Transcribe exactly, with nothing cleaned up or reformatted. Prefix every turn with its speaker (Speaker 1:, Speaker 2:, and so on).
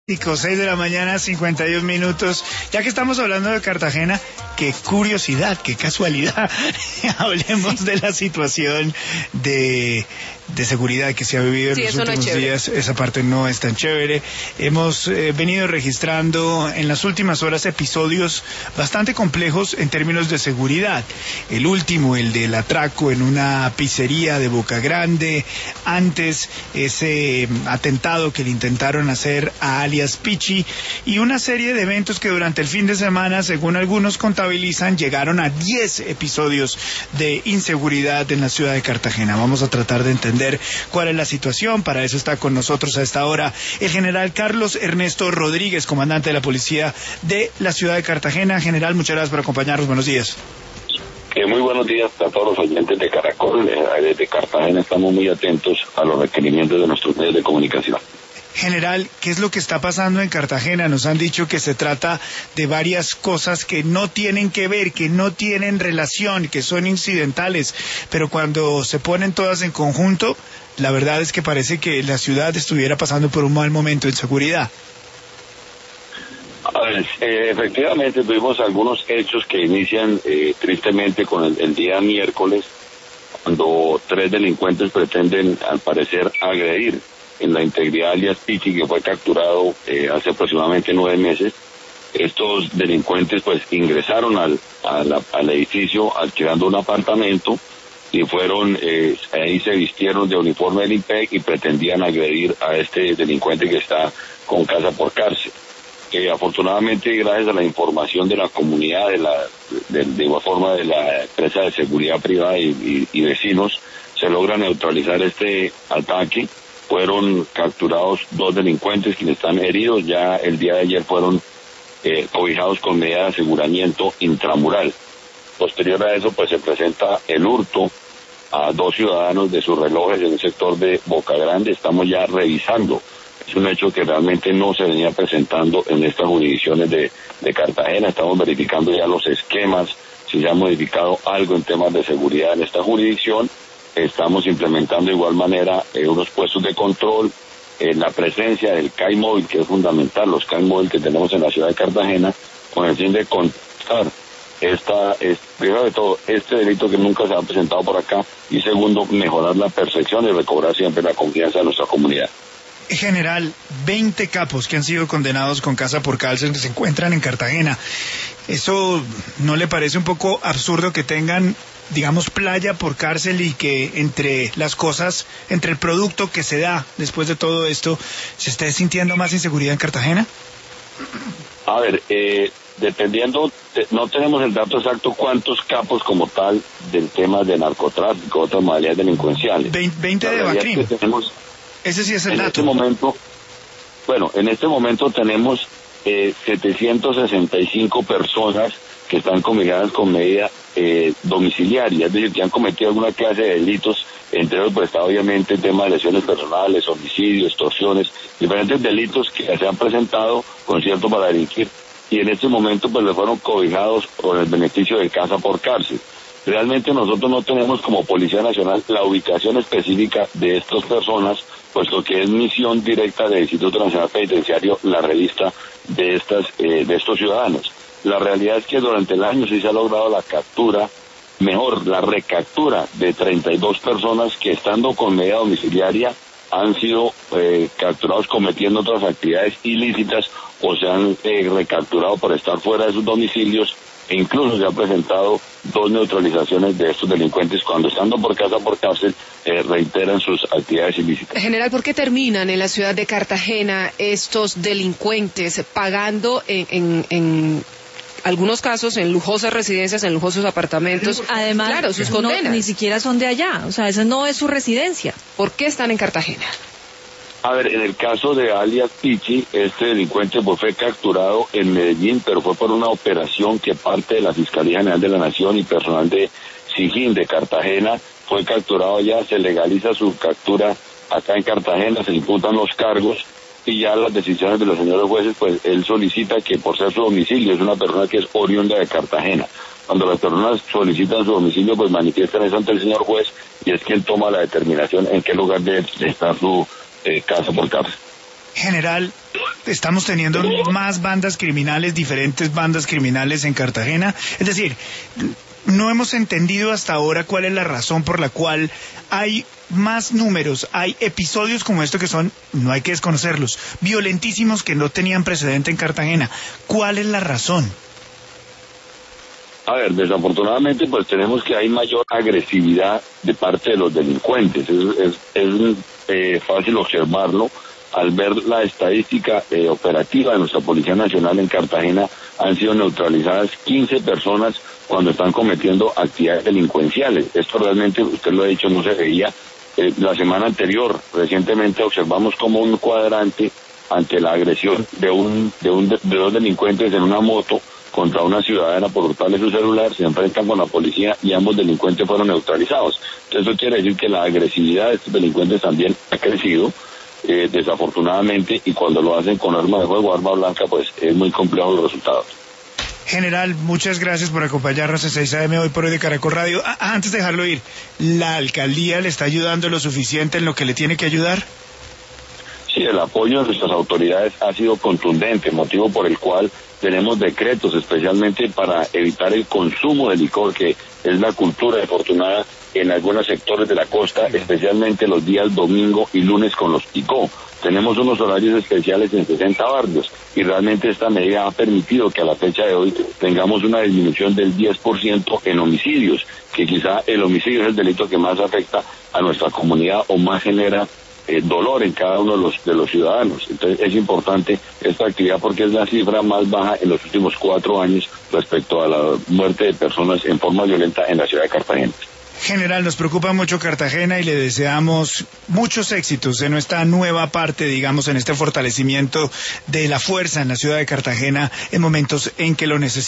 Speaker 1: seis de la mañana, cincuenta y un minutos. Ya que estamos hablando de Cartagena, qué curiosidad, qué casualidad. Hablemos de la situación de, de seguridad que se ha vivido
Speaker 2: sí,
Speaker 1: en los últimos
Speaker 2: no
Speaker 1: días. Esa parte no es tan chévere. Hemos eh, venido registrando en las últimas horas episodios bastante complejos en términos de seguridad. El último, el del atraco en una pizzería de Boca Grande. Antes, ese atentado que le intentaron hacer a alias Pichi, y una serie de eventos que durante el fin de semana, según algunos contabilizan, llegaron a diez episodios de inseguridad en la ciudad de Cartagena. Vamos a tratar de entender cuál es la situación. Para eso está con nosotros a esta hora el general Carlos Ernesto Rodríguez, comandante de la policía de la ciudad de Cartagena. General, muchas gracias por acompañarnos. Buenos días.
Speaker 3: Eh, muy buenos días a todos los oyentes de Caracol. Eh, desde Cartagena estamos muy atentos a los requerimientos de nuestros medios de comunicación.
Speaker 1: General, ¿qué es lo que está pasando en Cartagena? Nos han dicho que se trata de varias cosas que no tienen que ver, que no tienen relación, que son incidentales, pero cuando se ponen todas en conjunto, la verdad es que parece que la ciudad estuviera pasando por un mal momento en seguridad.
Speaker 3: A ver, eh, efectivamente tuvimos algunos hechos que inician eh, tristemente con el, el día miércoles, cuando tres delincuentes pretenden, al parecer, agredir en la integridad alias Pichi, que fue capturado eh, hace aproximadamente nueve meses. Estos delincuentes pues ingresaron al, a la, al edificio alquilando un apartamento y fueron, eh, ahí se vistieron de uniforme del I P E C y pretendían agredir a este delincuente que está con casa por cárcel. Que afortunadamente, gracias a la información de la comunidad, de la de, de igual forma de la empresa de seguridad privada y, y, y vecinos, se logra neutralizar este ataque. Fueron capturados dos delincuentes quienes están heridos. Ya el día de ayer fueron eh, cobijados con medida de aseguramiento intramural. Posterior a eso, pues se presenta el hurto a dos ciudadanos de sus relojes en el sector de Boca Grande. Estamos ya revisando. Es un hecho que realmente no se venía presentando en estas jurisdicciones de, de Cartagena. Estamos verificando ya los esquemas, si se ha modificado algo en temas de seguridad en esta jurisdicción. Estamos implementando de igual manera eh, unos puestos de control, eh, la presencia del C A I móvil, que es fundamental, los C A I móvil que tenemos en la ciudad de Cartagena, con el fin de contrastar esta, es, primero de todo, este delito que nunca se ha presentado por acá, y segundo, mejorar la percepción y recobrar siempre la confianza de nuestra comunidad.
Speaker 1: General, veinte capos que han sido condenados con casa por cárcel que se encuentran en Cartagena. ¿Eso no le parece un poco absurdo que tengan, digamos, playa por cárcel y que entre las cosas, entre el producto que se da después de todo esto, se esté sintiendo más inseguridad en Cartagena?
Speaker 3: A ver, eh, dependiendo, de, no tenemos el dato exacto cuántos capos como tal del tema de narcotráfico, otras modalidades delincuenciales.
Speaker 1: veinte de Bacrim. Ese sí es el
Speaker 3: en
Speaker 1: dato.
Speaker 3: Este momento, bueno, en este momento tenemos eh, setecientas sesenta y cinco personas que están combinadas con medida eh, domiciliaria, es decir, que han cometido alguna clase de delitos, entre ellos pues está obviamente el tema de lesiones personales, homicidios, extorsiones, diferentes delitos que se han presentado con cierto para delinquir, y en este momento pues le fueron cobijados con el beneficio de casa por cárcel. Realmente nosotros no tenemos como Policía Nacional la ubicación específica de estas personas, puesto que es misión directa del Instituto Nacional Penitenciario la revista de estas eh, de estos ciudadanos. La realidad es que durante el año sí se ha logrado la captura, mejor, la recaptura de treinta y dos personas que, estando con medida domiciliaria, han sido eh, capturados cometiendo otras actividades ilícitas o se han eh, recapturado por estar fuera de sus domicilios, e incluso se han presentado dos neutralizaciones de estos delincuentes cuando, estando por casa por cárcel, eh, reiteran sus actividades ilícitas.
Speaker 2: General, ¿por qué terminan en la ciudad de Cartagena estos delincuentes pagando en, en, en algunos casos en lujosas residencias, en lujosos apartamentos?
Speaker 4: Además,
Speaker 2: claro, sus condenas
Speaker 4: no, ni siquiera son de allá, o sea, esa no es su residencia.
Speaker 2: ¿Por qué están en Cartagena?
Speaker 3: A ver, en el caso de alias Pichi, este delincuente pues, fue capturado en Medellín, pero fue por una operación que parte de la Fiscalía General de la Nación y personal de SIGIN de Cartagena fue capturado allá, se legaliza su captura acá en Cartagena, se imputan los cargos y ya las decisiones de los señores jueces, pues él solicita que por ser su domicilio, es una persona que es oriunda de Cartagena. Cuando las personas solicitan su domicilio, pues manifiestan eso ante el señor juez y es quien toma la determinación en qué lugar debe estar su Eh, casa por cárcel.
Speaker 1: General, estamos teniendo más bandas criminales, diferentes bandas criminales en Cartagena. Es decir, no hemos entendido hasta ahora cuál es la razón por la cual hay más números, hay episodios como esto que son, no hay que desconocerlos, violentísimos, que no tenían precedente en Cartagena. ¿Cuál es la razón?
Speaker 3: A ver, desafortunadamente pues tenemos que hay mayor agresividad de parte de los delincuentes. Es, es, es eh, fácil observarlo al ver la estadística eh, operativa de nuestra Policía Nacional en Cartagena. Han sido neutralizadas quince personas cuando están cometiendo actividades delincuenciales. Esto realmente, usted lo ha dicho, no se veía. Eh, la semana anterior, recientemente observamos como un cuadrante ante la agresión de un de, un, de dos delincuentes en una moto contra una ciudadana por hurtarle su celular, se enfrentan con la policía y ambos delincuentes fueron neutralizados. Entonces eso quiere decir que la agresividad de estos delincuentes también ha crecido, eh, desafortunadamente, y cuando lo hacen con arma de fuego, arma blanca, pues es muy complejo los resultados.
Speaker 1: General, muchas gracias por acompañarnos en seis A M hoy por hoy de Caracol Radio. Ah, antes de dejarlo ir, ¿la alcaldía le está ayudando lo suficiente en lo que le tiene que ayudar?
Speaker 3: Sí, el apoyo de nuestras autoridades ha sido contundente, motivo por el cual tenemos decretos especialmente para evitar el consumo de licor, que es la cultura desafortunada en algunos sectores de la costa, especialmente los días domingo y lunes con los picó. Tenemos unos horarios especiales en sesenta barrios y realmente esta medida ha permitido que a la fecha de hoy tengamos una disminución del diez por ciento en homicidios, que quizá el homicidio es el delito que más afecta a nuestra comunidad o más genera Eh, dolor en cada uno de los de los ciudadanos. Entonces es importante esta actividad porque es la cifra más baja en los últimos cuatro años respecto a la muerte de personas en forma violenta en la ciudad de Cartagena.
Speaker 1: General, nos preocupa mucho Cartagena y le deseamos muchos éxitos en esta nueva parte, digamos, en este fortalecimiento de la fuerza en la ciudad de Cartagena en momentos en que lo necesitamos.